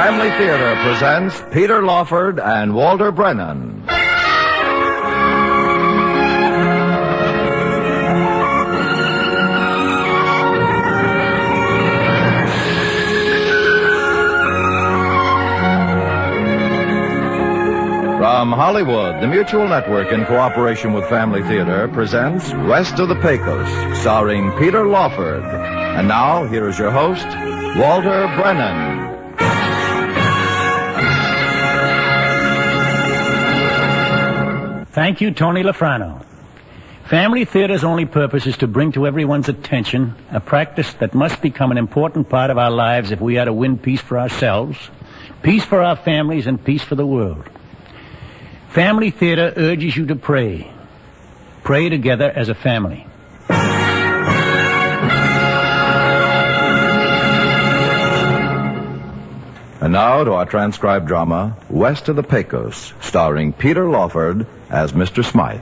Family Theater presents Peter Lawford and Walter Brennan. From Hollywood, the Mutual Network, in cooperation with Family Theater, presents West of the Pecos, starring Peter Lawford. And now, here is your host, Walter Brennan. Thank you, Tony Lafrano. Family Theater's only purpose is to bring to everyone's attention a practice that must become an important part of our lives if we are to win peace for ourselves, peace for our families, and peace for the world. Family Theater urges you to pray. Pray together as a family. And now to our transcribed drama, West of the Pecos, starring Peter Lawford as Mr. Smythe.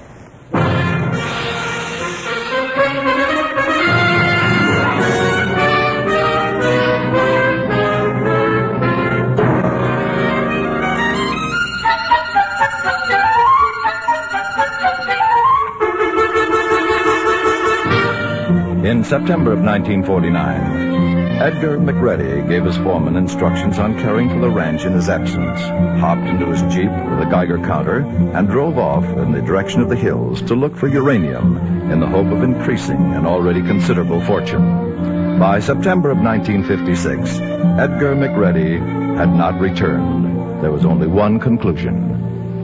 In September of 1949, Edgar McReady gave his foreman instructions on caring for the ranch in his absence, hopped into his Jeep with a Geiger counter, and drove off in the direction of the hills to look for uranium in the hope of increasing an already considerable fortune. By September of 1956, Edgar McReady had not returned. There was only one conclusion.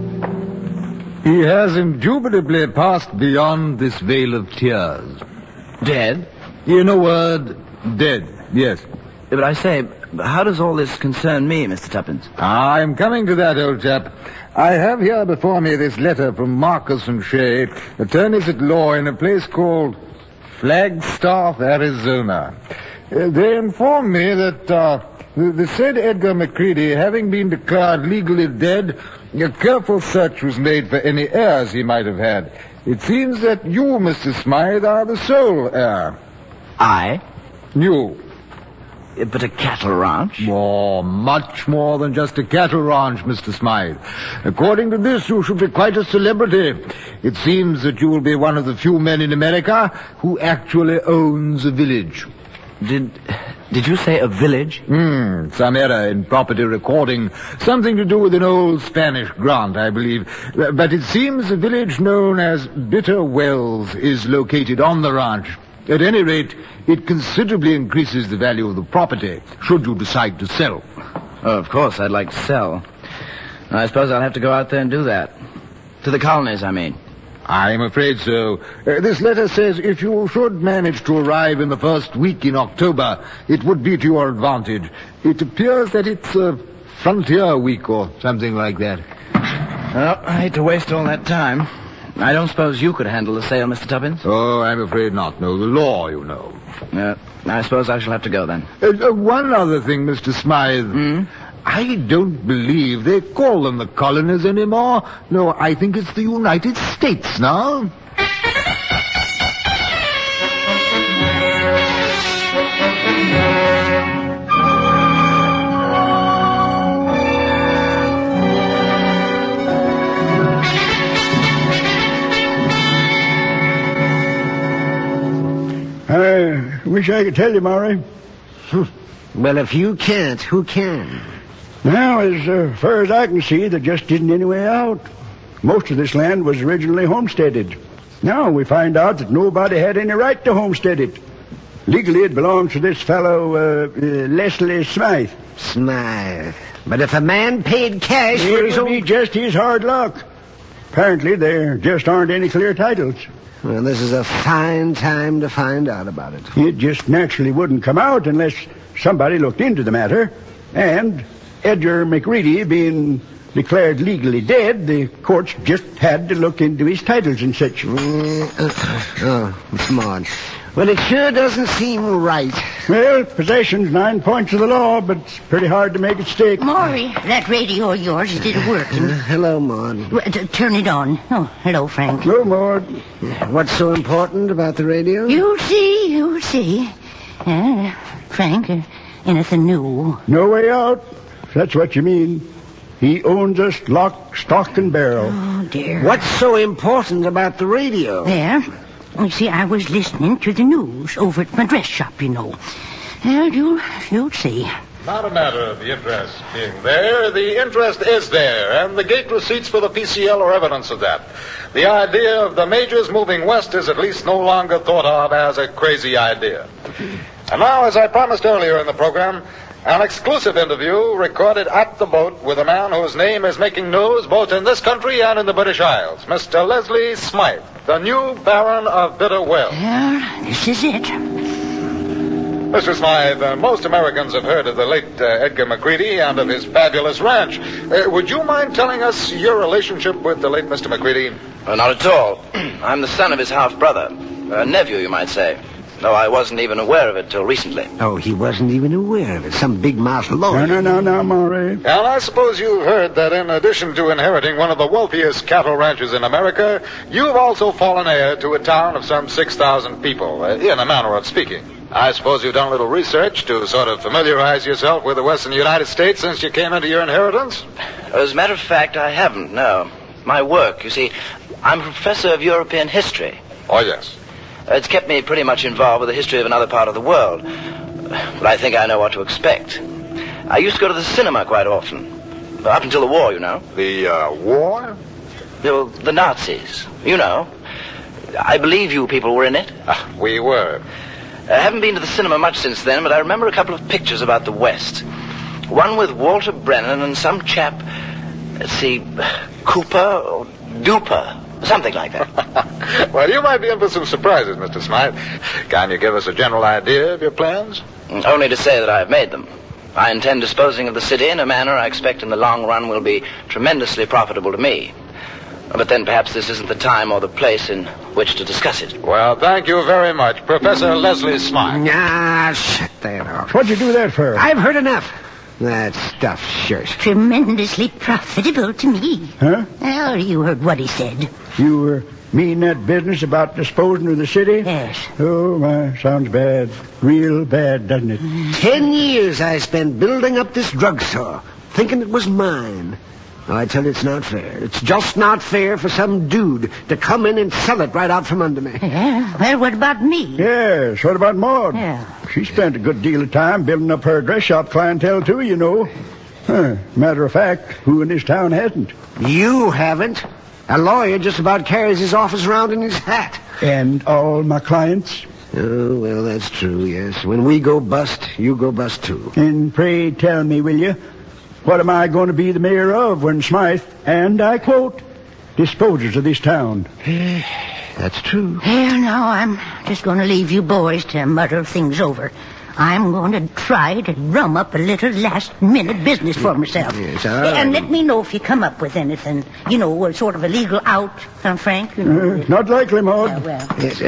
He has indubitably passed beyond this vale of tears. Dead? In a word, dead, yes. But I say, how does all this concern me, Mr. Tuppence? I'm coming to that, old chap. I have here before me this letter from Marcus and Shea, attorneys at law in a place called Flagstaff, Arizona. They inform me that the said Edgar McCready, having been declared legally dead, a careful search was made for any heirs he might have had. It seems that you, Mr. Smythe, are the sole heir. I? You. But a cattle ranch? Oh, much more than just a cattle ranch, Mr. Smythe. According to this, you should be quite a celebrity. It seems that you will be one of the few men in America who actually owns a village. Did you say a village? Some error in property recording. Something to do with an old Spanish grant, I believe. But it seems a village known as Bitter Wells is located on the ranch. At any rate, it considerably increases the value of the property, should you decide to sell. Oh, of course, I'd like to sell. I suppose I'll have to go out there and do that. To the colonies, I mean. I'm afraid so. This letter says if you should manage to arrive in the first week in October, it would be to your advantage. It appears that it's a frontier week or something like that. Well, I hate to waste all that time. I don't suppose you could handle the sale, Mr. Tuppence? Oh, I'm afraid not. No, the law, you know. I suppose I shall have to go then. One other thing, Mr. Smythe. I don't believe they call them the colonies anymore. No, I think it's the United States now. I wish I could tell you, Maury. Well, if you can't, who can? Now, as far as I can see, there just isn't any way out. Most of this land was originally homesteaded. Now we find out that nobody had any right to homestead it. Legally, it belongs to this fellow, Leslie Smythe. Smythe. But if a man paid cash for his It would be own... just his hard luck. Apparently, there just aren't any clear titles. Well, this is a fine time to find out about it. It just naturally wouldn't come out unless somebody looked into the matter. And Edgar McReady being declared legally dead, the courts just had to look into his titles and such. Oh, come on. Well, it sure doesn't seem right. Well, possession's 9 points of the law, but it's pretty hard to make it stick. Maury, that radio of yours, is it working? Hello, Maud. Turn it on. Oh, hello, Frank. No more. What's so important about the radio? You'll see. Frank, anything new? No way out. if that's what you mean. He owns us lock, stock, and barrel. Oh, dear. What's so important about the radio? There. You see, I was listening to the news over at my dress shop, you know. Well, you'll see. Not a matter of the interest being there. The interest is there, and the gate receipts for the PCL are evidence of that. The idea of the majors moving west is at least no longer thought of as a crazy idea. And now, as I promised earlier in the program, an exclusive interview recorded at the boat with a man whose name is making news both in this country and in the British Isles, Mr. Leslie Smythe, the new Baron of Bitter Well. Well, this is it. Mr. Smythe, most Americans have heard of the late Edgar McCready and of his fabulous ranch. Would you mind telling us your relationship with the late Mr. McCready? Not at all. I'm the son of his half-brother. A nephew, you might say. Though I wasn't even aware of it till recently. Oh, he wasn't even aware of it. Some big-mouth lawyer. No, Maury. And I suppose you've heard that in addition to inheriting one of the wealthiest cattle ranches in America, you've also fallen heir to a town of some 6,000 people, in a manner of speaking. I suppose you've done a little research to sort of familiarize yourself with the western United States since you came into your inheritance? As a matter of fact, I haven't, no. My work, you see, I'm a professor of European history. Oh, yes. It's kept me pretty much involved with the history of another part of the world. But I think I know what to expect. I used to go to the cinema quite often. Up until the war, you know. The, war? The Nazis, you know. I believe you people were in it. We were. I haven't been to the cinema much since then, but I remember a couple of pictures about the West. One with Walter Brennan and some chap, let's see, Cooper or Duper. Something like that. Well, you might be in for some surprises, Mr. Smythe. Can you give us a general idea of your plans? Only to say that I have made them. I intend disposing of the city in a manner I expect in the long run will be tremendously profitable to me. But then perhaps this isn't the time or the place in which to discuss it. Well, thank you very much, Professor Leslie Smythe. Shut that off. What'd you do that for? I've heard enough. That stuff, sure. Tremendously profitable to me. Huh? Well, you heard what he said. You mean that business about disposing of the city? Yes. Oh, my, sounds bad. Real bad, doesn't it? 10 years I spent building up this drugstore, thinking it was mine. Oh, I tell you, it's not fair. It's just not fair for some dude to come in and sell it right out from under me. Yeah. Well, what about me? Yes, what about Maud? Yeah. She spent a good deal of time building up her dress shop clientele, too, you know. Matter of fact, who in this town hasn't? You haven't. A lawyer just about carries his office around in his hat. And all my clients? Oh, well, that's true, yes. When we go bust, you go bust, too. And pray tell me, will you, what am I going to be the mayor of when Smythe, and I quote, disposes of this town? That's true. Well, now, I'm just going to leave you boys to mutter things over. I'm going to try to drum up a little last-minute business for myself. Yes, all right. And let me know if you come up with anything, you know, sort of a legal out, Frank. You know. Not likely, Maud. Yeah, well. Yes,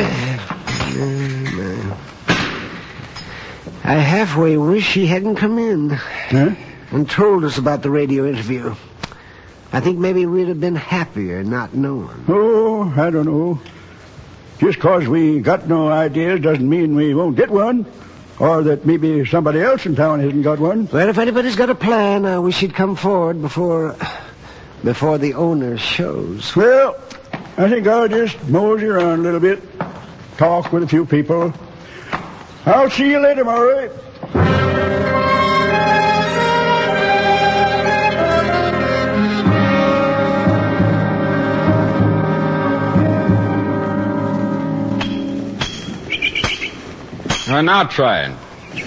I halfway wish he hadn't come in. Huh? And told us about the radio interview. I think maybe we'd have been happier not knowing. Oh, I don't know. Just 'cause we got no ideas doesn't mean we won't get one. Or that maybe somebody else in town hasn't got one. Well, if anybody's got a plan, I wish he'd come forward before the owner shows. Well, I think I'll just mosey around a little bit. Talk with a few people. I'll see you later, Maury. Now try it.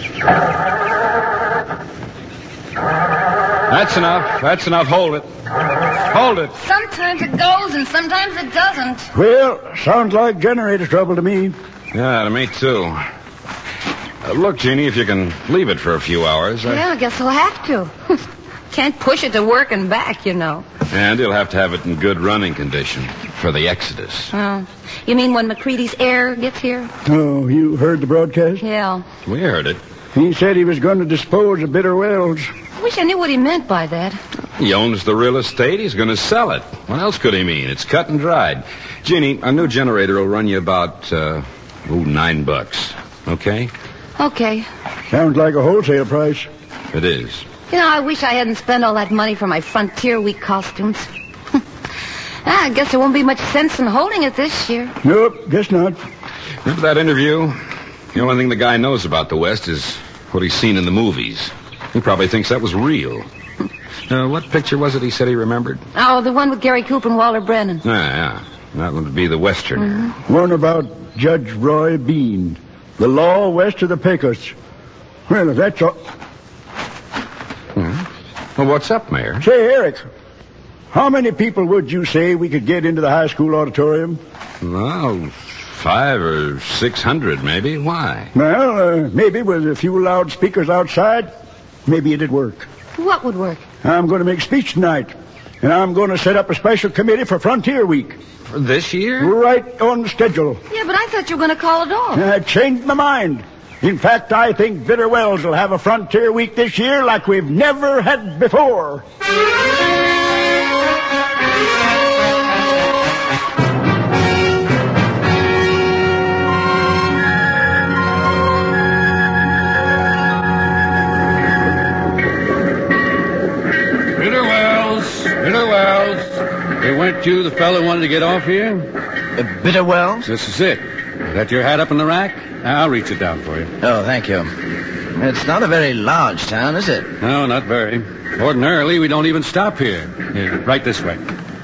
That's enough. That's enough. Hold it. Hold it. Sometimes it goes and sometimes it doesn't. Well, sounds like generator trouble to me. Yeah, to me, too. Look, Jeannie, if you can leave it for a few hours. Yeah, I guess I'll have to. Can't push it to work and back, you know. And you'll have to have it in good running condition for the Exodus. Oh. You mean when McCready's heir gets here? Oh, you heard the broadcast? Yeah. We heard it. He said he was going to dispose of Bitter Wells. I wish I knew what he meant by that. He owns the real estate. He's going to sell it. What else could he mean? It's cut and dried. Jeannie, a new generator will run you about, $9. Okay? Okay. Sounds like a wholesale price. It is. You know, I wish I hadn't spent all that money for my Frontier Week costumes. I guess there won't be much sense in holding it this year. Nope, guess not. Remember that interview? The only thing the guy knows about the West is what he's seen in the movies. He probably thinks that was real. What picture was it he said he remembered? Oh, the one with Gary Cooper and Walter Brennan. Yeah. That would be the Westerner. Mm-hmm. One about Judge Roy Bean. The law west of the Pecos. Well, if that's all... Well, what's up, Mayor? Say, Eric, how many people would you say we could get into the high school auditorium? Well, 500 or 600, maybe. Why? Well, maybe with a few loudspeakers outside, maybe it'd work. What would work? I'm going to make a speech tonight, and I'm going to set up a special committee for Frontier Week. For this year? Right on the schedule. Yeah, but I thought you were going to call it off. I changed my mind. In fact, I think Bitter Wells will have a Frontier Week this year like we've never had before. Bitter Wells. Hey, weren't you the fellow who wanted to get off here? Bitter Wells? This is it. Is that your hat up in the rack? I'll reach it down for you. Oh, thank you. It's not a very large town, is it? No, not very. Ordinarily, we don't even stop here. Here, right this way.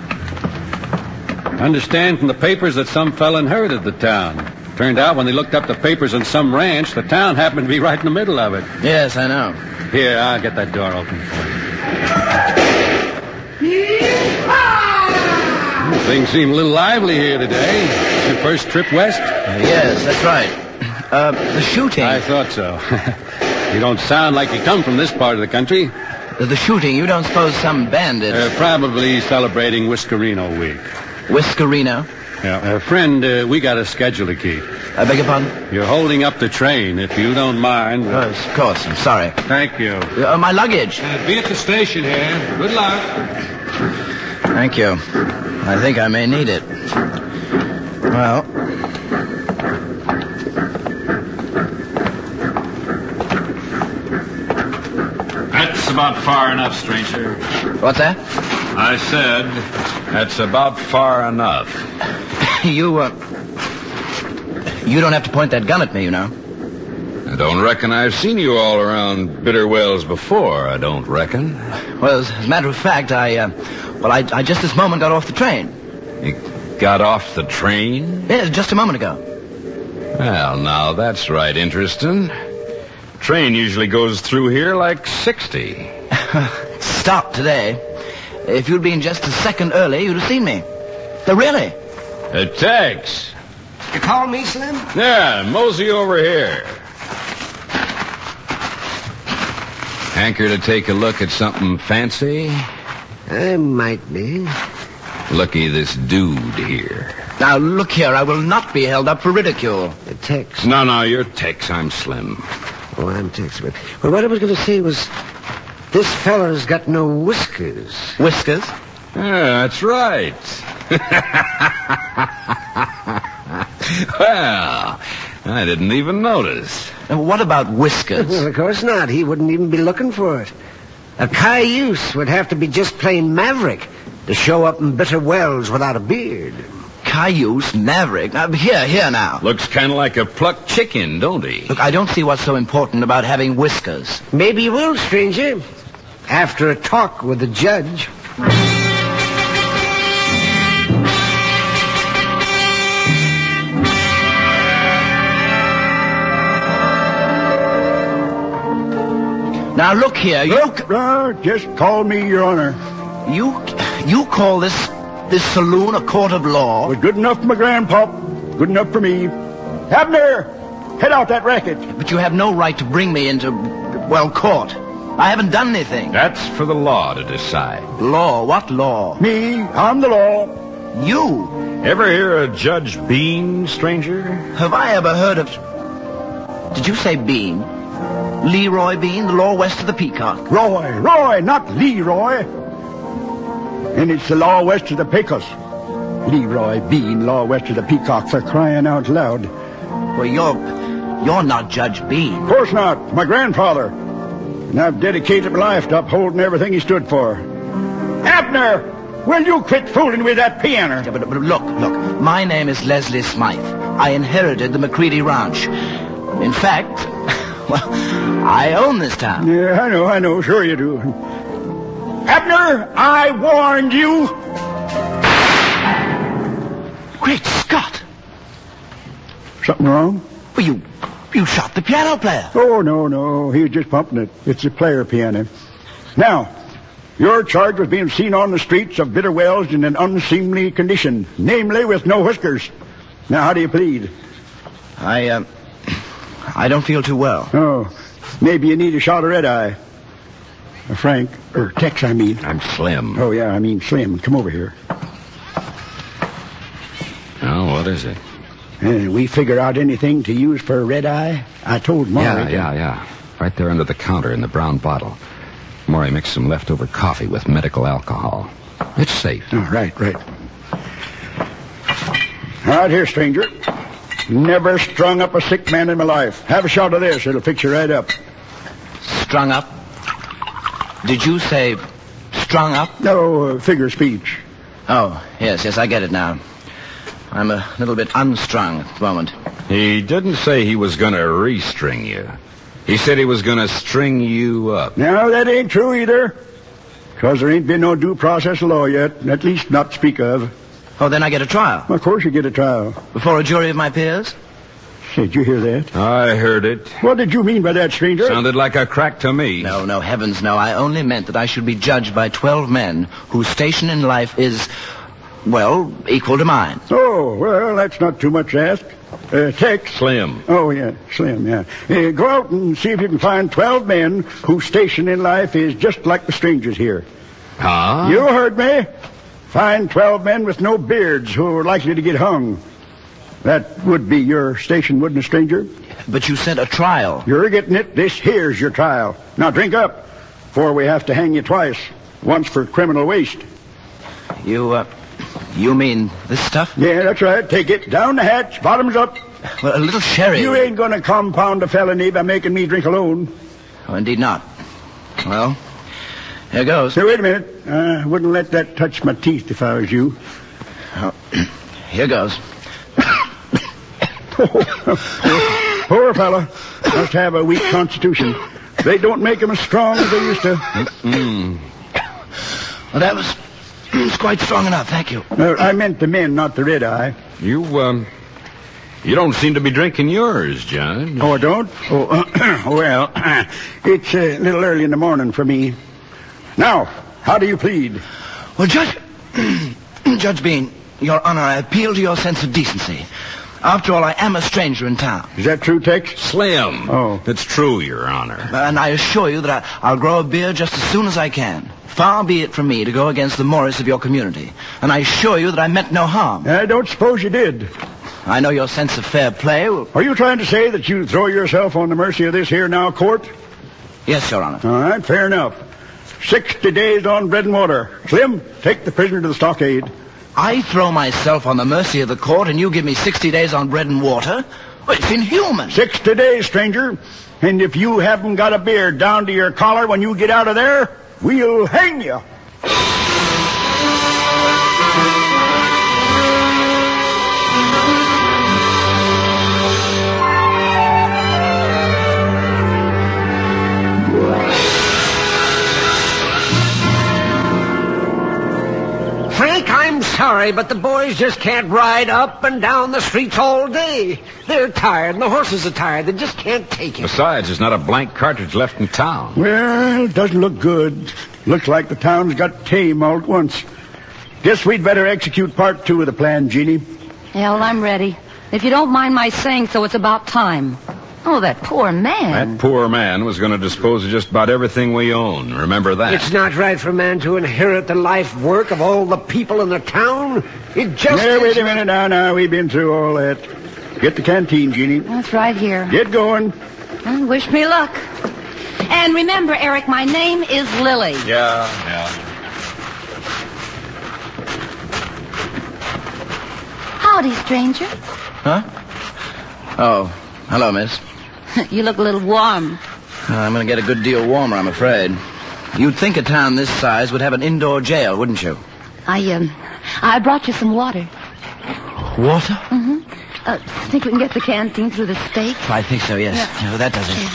I understand from the papers that some fella inherited the town. Turned out when they looked up the papers on some ranch, the town happened to be right in the middle of it. Yes, I know. Here, I'll get that door open for you. Things seem a little lively here today. Your first trip west? Yes, that's right. The shooting. I thought so. You don't sound like you come from this part of the country. The shooting, you don't suppose some bandits... probably celebrating Whiskerino Week. Whiskerino? Yeah. Friend, we got a schedule to keep. I beg your pardon? You're holding up the train, if you don't mind. Of course, I'm sorry. Thank you. My luggage. Be at the station here. Good luck. Thank you. I think I may need it. Well... That's about far enough, stranger. What's that? I said, that's about far enough. You don't have to point that gun at me, you know. I don't reckon I've seen you all around Bitter Wells before, I don't reckon. Well, as a matter of fact, I just this moment got off the train. You got off the train? Yes, just a moment ago. Well, now, that's right interesting. Train usually goes through here like 60. Stopped today. If you'd been just a second early, you'd have seen me. Really? Thanks. You call me, Slim? Yeah, mosey over here. Hanker to take a look at something fancy? I might be. Looky, this dude here. Now, look here. I will not be held up for ridicule. Tex. No, you're Tex. I'm Slim. Oh, I'm Tex. But what I was going to say was, this fella's got no whiskers. Whiskers? Yeah, that's right. Well, I didn't even notice. What about whiskers? Well, of course not. He wouldn't even be looking for it. A cayuse would have to be just plain maverick to show up in Bitter Wells without a beard. Cayuse, maverick. Here now. Looks kind of like a plucked chicken, don't he? Look, I don't see what's so important about having whiskers. Maybe you will, stranger. After a talk with the judge. Now, look here. Just call me Your Honor. You call this saloon a court of law? Was good enough for my grandpop. Good enough for me. Abner, head out that racket. But you have no right to bring me into, court. I haven't done anything. That's for the law to decide. Law? What law? Me, I'm the law. You? Ever hear of Judge Bean, stranger? Have I ever heard of... Did you say Bean? Leroy Bean, the law west of the Peacock. Roy, not Leroy. And it's the law west of the Pecos. Leroy Bean, law west of the Peacock, for crying out loud. Well, you're not Judge Bean. Of course not. My grandfather. and I've dedicated my life to upholding everything he stood for. Abner, will you quit fooling with that piano? Yeah, but look. My name is Leslie Smythe. I inherited the McCready Ranch. In fact, well, I own this town. Yeah, I know. Sure you do. Abner, I warned you. Great Scott! Something wrong? Well, you shot the piano player. Oh, no. He was just pumping it. It's a player piano. Now, you're charged with being seen on the streets of Bitter Wells in an unseemly condition, namely with no whiskers. Now, how do you plead? I don't feel too well. Oh, maybe you need a shot of red-eye. Frank, or Tex, I mean. I'm Slim. Oh, yeah, I mean Slim. Come over here. Oh, what is it? We figure out anything to use for red-eye? I told Maury. Yeah. Right there under the counter in the brown bottle. Maury mixed some leftover coffee with medical alcohol. It's safe. Oh, right. All right, here, stranger. Never strung up a sick man in my life. Have a shot of this. It'll fix you right up. Strung up? Did you say strung up? No, figure of speech. Oh, yes, I get it now. I'm a little bit unstrung at the moment. He didn't say he was going to restring you. He said he was going to string you up. No, that ain't true either. Because there ain't been no due process of law yet. At least not to speak of. Oh, then I get a trial? Well, of course you get a trial. Before a jury of my peers? Say, did you hear that? I heard it. What did you mean by that, stranger? Sounded like a crack to me. No, heavens no. I only meant that I should be judged by 12 men whose station in life is, well, equal to mine. Oh, well, that's not too much to ask. Tex. Slim. Oh, yeah, Slim, yeah. Go out and see if you can find 12 men whose station in life is just like the strangers here. Huh? You heard me. Find 12 men with no beards who are likely to get hung. That would be your station, wouldn't it, stranger? But you said a trial. You're getting it. This here's your trial. Now drink up, for we have to hang you twice. Once for criminal waste. You mean this stuff? Yeah, that's right. Take it. Down the hatch. Bottoms up. Well, a little sherry. You ain't going to compound a felony by making me drink alone. Oh, indeed not. Well, here goes. Hey, wait a minute. I wouldn't let that touch my teeth if I was you. Oh, here goes. Poor fella. Must have a weak constitution. They don't make him as strong as they used to. Well, that was quite strong enough, thank you. I meant the men, not the red-eye. You don't seem to be drinking yours, Judge. Oh, I don't? Oh, well, it's a little early in the morning for me. Now, how do you plead? Well, Judge Bean, Your Honor, I appeal to your sense of decency. After all, I am a stranger in town. Is that true, Tex? Slim. Oh. It's true, Your Honor. And I assure you that I'll grow a beard just as soon as I can. Far be it from me to go against the Morris of your community. And I assure you that I meant no harm. I don't suppose you did. I know your sense of fair play will... Are you trying to say that you throw yourself on the mercy of this here now court? Yes, Your Honor. All right, fair enough. 60 days on bread and water. Slim, take the prisoner to the stockade. I throw myself on the mercy of the court and you give me 60 days on bread and water? Well, it's inhuman. 60 days, stranger. And if you haven't got a beard down to your collar when you get out of there, we'll hang you. Frank, I'm sorry, but the boys just can't ride up and down the streets all day. They're tired, and the horses are tired. They just can't take it. Besides, there's not a blank cartridge left in town. Well, it doesn't look good. Looks like the town's got tame all at once. Guess we'd better execute part 2 of the plan, Jeannie. Yeah, well, I'm ready. If you don't mind my saying so, it's about time. Oh, that poor man. That poor man was going to dispose of just about everything we own. Remember that. It's not right for a man to inherit the life work of all the people in the town. It just... Yeah, wait a minute now. We've been through all that. Get the canteen, Jeannie. That's right here. Get going. Well, wish me luck. And remember, Eric, my name is Lily. Yeah. Howdy, stranger. Huh? Oh, hello, miss. You look a little warm. I'm going to get a good deal warmer, I'm afraid. You'd think a town this size would have an indoor jail, wouldn't you? I brought you some water. Water? Mm-hmm. Think we can get the canteen through the steak? I think so, yes. Yeah. No, that does it. Yeah.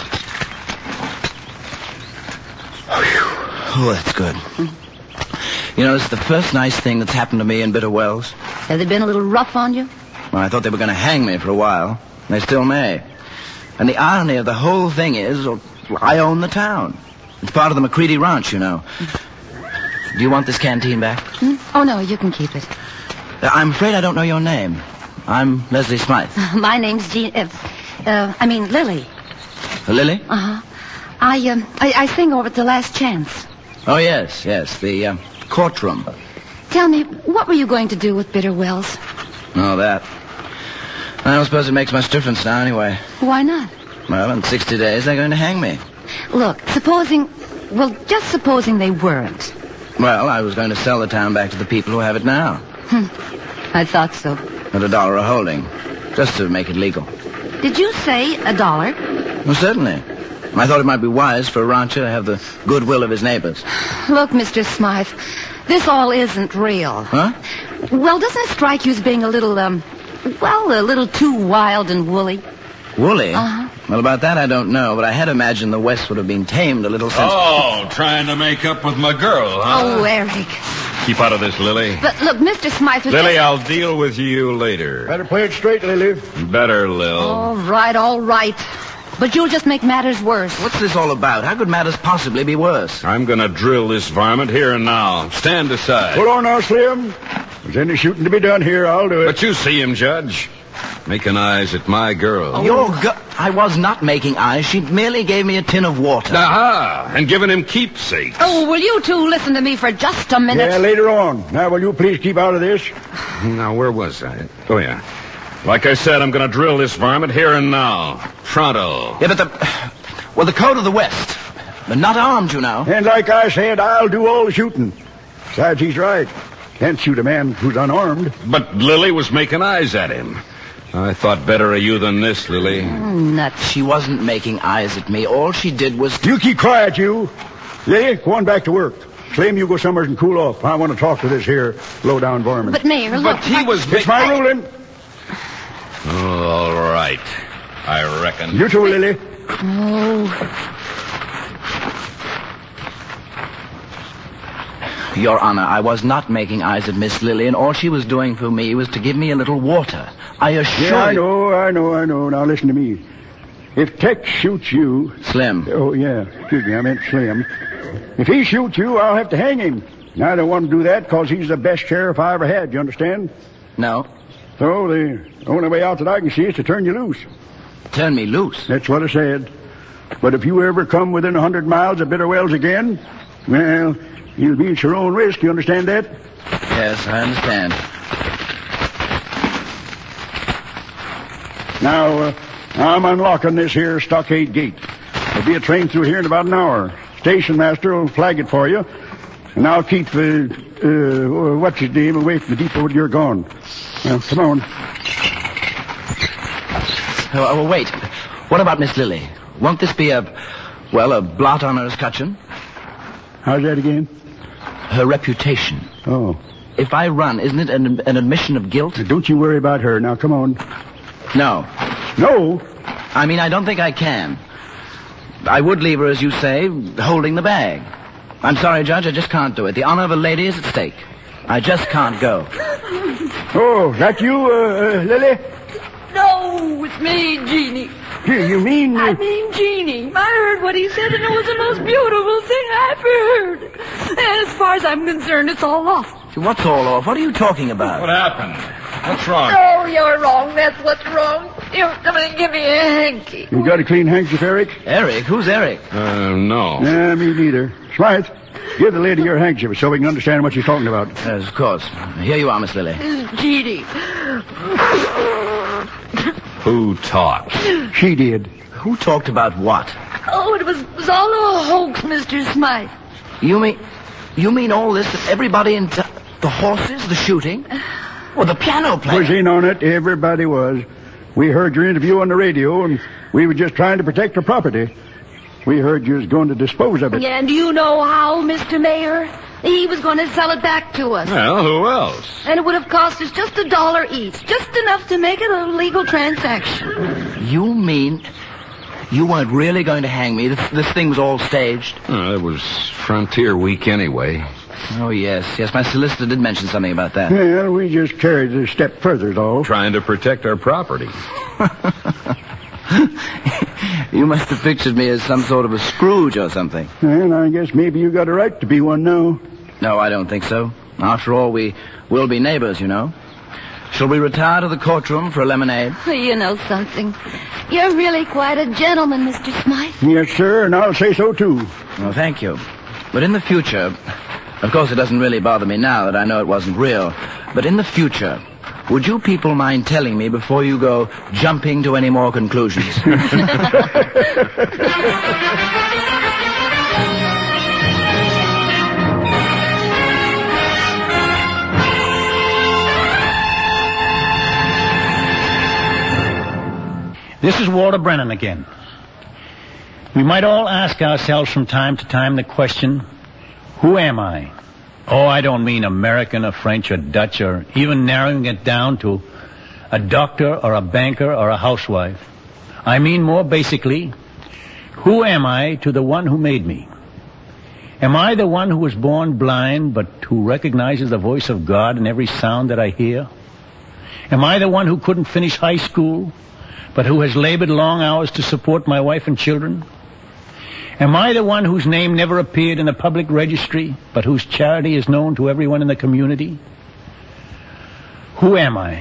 Oh, that's good. You know, this is the first nice thing that's happened to me in Bitter Wells. Have they been a little rough on you? Well, I thought they were going to hang me for a while. They still may. And the irony of the whole thing is, I own the town. It's part of the McCready Ranch, you know. Do you want this canteen back? Oh, no, you can keep it. I'm afraid I don't know your name. I'm Leslie Smythe. My name's Lily. Lily? Uh-huh. I sing over at the Last Chance. Oh, yes, the courtroom. Tell me, what were you going to do with Bitter Wells? Oh, that. I don't suppose it makes much difference now, anyway. Why not? Well, in 60 days, they're going to hang me. Look, just supposing they weren't. Well, I was going to sell the town back to the people who have it now. I thought so. At $1 a holding, just to make it legal. Did you say $1? Well, certainly. I thought it might be wise for a rancher to have the goodwill of his neighbors. Look, Mr. Smythe, this all isn't real. Huh? Well, doesn't it strike you as being a little too wild and woolly? Woolly? Uh-huh. Well, about that I don't know, but I had imagined the West would have been tamed a little since... Oh, trying to make up with my girl, huh? Oh, Eric. Keep out of this, Lily. But look, Mr. Smythe was Lily, I'll deal with you later. Better play it straight, Lily. Better, Lil. All right. But you'll just make matters worse. What's this all about? How could matters possibly be worse? I'm going to drill this varmint here and now. Stand aside. Hold on now, Slim. If there's any shooting to be done here, I'll do it. But you see him, Judge. Making eyes at my girl. I was not making eyes. She merely gave me a tin of water. Aha! And giving him keepsakes. Oh, will you two listen to me for just a minute? Yeah, later on. Now, will you please keep out of this? Now, where was I? Oh, yeah. Like I said, I'm going to drill this varmint here and now. Pronto. Yeah, but the code of the West. But not armed, you know. And like I said, I'll do all the shooting. Besides, he's right. Can't shoot a man who's unarmed. But Lily was making eyes at him. I thought better of you than this, Lily. Nuts. She wasn't making eyes at me. All she did was... You keep quiet, you. Lily, go on back to work. Slim, you go somewhere and cool off. I want to talk to this here low-down varmint. But, Mayor, look... But he was... It's my ruling. Oh, all right. I reckon. You too, Lily. Oh... Your Honor, I was not making eyes at Miss Lily, and all she was doing for me was to give me a little water. I assure you... I know. Now listen to me. If Tex shoots you... Slim. Oh, yeah. Excuse me, I meant Slim. If he shoots you, I'll have to hang him. And I don't want to do that because he's the best sheriff I ever had. You understand? No. So the only way out that I can see is to turn you loose. Turn me loose? That's what I said. But if you ever come within 100 miles of Bitter Wells again, well... You'll be at your own risk, you understand that? Yes, I understand. Now, I'm unlocking this here stockade gate. There'll be a train through here in about an hour. Station master will flag it for you. And I'll keep, what's his name, away from the depot when you're gone. Now, come on. Oh, wait. What about Miss Lily? Won't this be a blot on her escutcheon? How's that again? Her reputation. Oh. If I run, isn't it an admission of guilt? Don't you worry about her. Now, come on. No. No? I mean, I don't think I can. I would leave her, as you say, holding the bag. I'm sorry, Judge, I just can't do it. The honor of a lady is at stake. I just can't go. Oh, that you, Lily? No, it's me, Jeannie. You mean... I mean Jeannie. I heard what he said, and it was the most beautiful thing I've heard. And as far as I'm concerned, it's all off. What's all off? What are you talking about? What happened? What's wrong? Oh, you're wrong. That's what's wrong. You come and give me a hanky. You got a clean handkerchief, Eric? Eric? Who's Eric? No. Me neither. Smythe, give the lady your handkerchief so we can understand what she's talking about. Yes, of course. Here you are, Miss Lily. Jeannie. Who talked? She did. Who talked about what? Oh, it was all a hoax, Mr. Smythe. You mean all this, that everybody in the horses, the shooting? Well, the piano player. Was in on it. Everybody was. We heard your interview on the radio, and we were just trying to protect her property. We heard you was going to dispose of it. Yeah, and do you know how, Mr. Mayor? He was going to sell it back to us. Well, who else? And it would have cost us just $1 each. Just enough to make it a legal transaction. You mean you weren't really going to hang me? This thing was all staged? It was Frontier Week anyway. Oh, yes. Yes, my solicitor did mention something about that. Well, we just carried it a step further, though. Trying to protect our property. You must have pictured me as some sort of a Scrooge or something. Well, I guess maybe you got a right to be one now. No, I don't think so. After all, we will be neighbors, you know. Shall we retire to the courtroom for a lemonade? You know something. You're really quite a gentleman, Mr. Smythe. Yes, sir, and I'll say so, too. Well, thank you. But in the future, of course it doesn't really bother me now that I know it wasn't real, but in the future, would you people mind telling me before you go jumping to any more conclusions? This is Walter Brennan again. We might all ask ourselves from time to time the question, who am I? Oh, I don't mean American or French or Dutch or even narrowing it down to a doctor or a banker or a housewife. I mean more basically, who am I to the one who made me? Am I the one who was born blind but who recognizes the voice of God in every sound that I hear? Am I the one who couldn't finish high school but who has labored long hours to support my wife and children? Am I the one whose name never appeared in the public registry, but whose charity is known to everyone in the community? Who am I?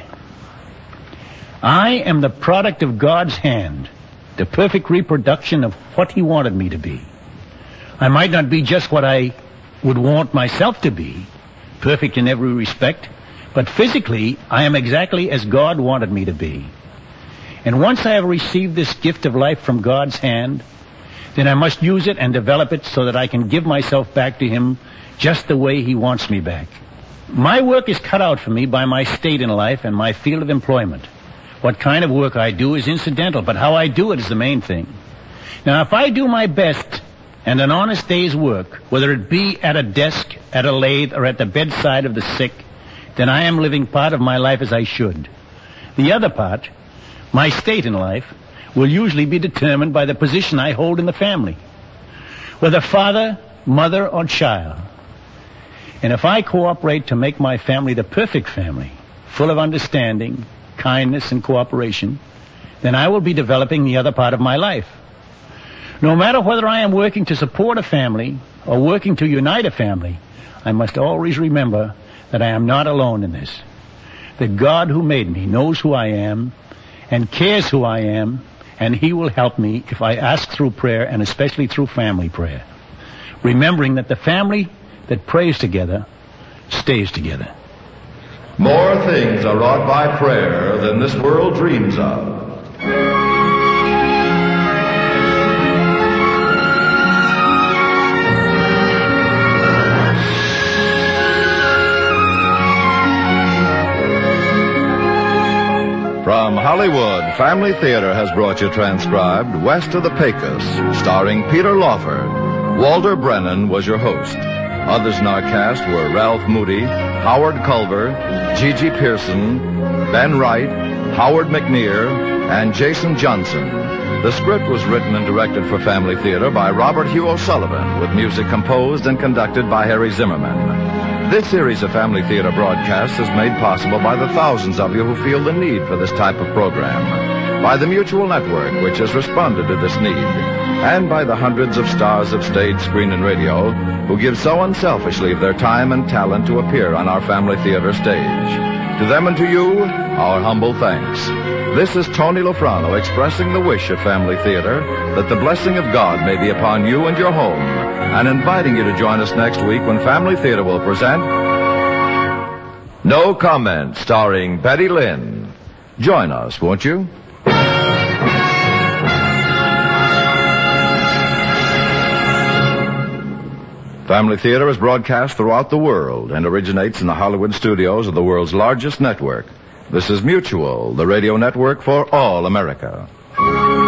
I am the product of God's hand, the perfect reproduction of what He wanted me to be. I might not be just what I would want myself to be, perfect in every respect, but physically I am exactly as God wanted me to be. And once I have received this gift of life from God's hand, then I must use it and develop it so that I can give myself back to Him just the way He wants me back. My work is cut out for me by my state in life and my field of employment. What kind of work I do is incidental, but how I do it is the main thing. Now, if I do my best and an honest day's work, whether it be at a desk, at a lathe, or at the bedside of the sick, then I am living part of my life as I should. The other part, my state in life, will usually be determined by the position I hold in the family, whether father, mother, or child. And if I cooperate to make my family the perfect family, full of understanding, kindness, and cooperation, then I will be developing the other part of my life. No matter whether I am working to support a family or working to unite a family, I must always remember that I am not alone in this. That God who made me knows who I am and cares who I am, and He will help me if I ask through prayer, and especially through family prayer. Remembering that the family that prays together stays together. More things are wrought by prayer than this world dreams of. From Hollywood, Family Theater has brought you transcribed West of the Pecos, starring Peter Lawford. Walter Brennan was your host. Others in our cast were Ralph Moody, Howard Culver, Gigi Pearson, Ben Wright, Howard McNear, and Jason Johnson. The script was written and directed for Family Theater by Robert Hugh O'Sullivan, with music composed and conducted by Harry Zimmerman. This series of Family Theater broadcasts is made possible by the thousands of you who feel the need for this type of program, by the Mutual Network, which has responded to this need, and by the hundreds of stars of stage, screen, and radio who give so unselfishly of their time and talent to appear on our Family Theater stage. To them and to you, our humble thanks. This is Tony Lofrano expressing the wish of Family Theater that the blessing of God may be upon you and your home, and inviting you to join us next week when Family Theater will present No Comment, starring Betty Lynn. Join us, won't you? Family Theater is broadcast throughout the world and originates in the Hollywood studios of the world's largest network. This is Mutual, the radio network for all America.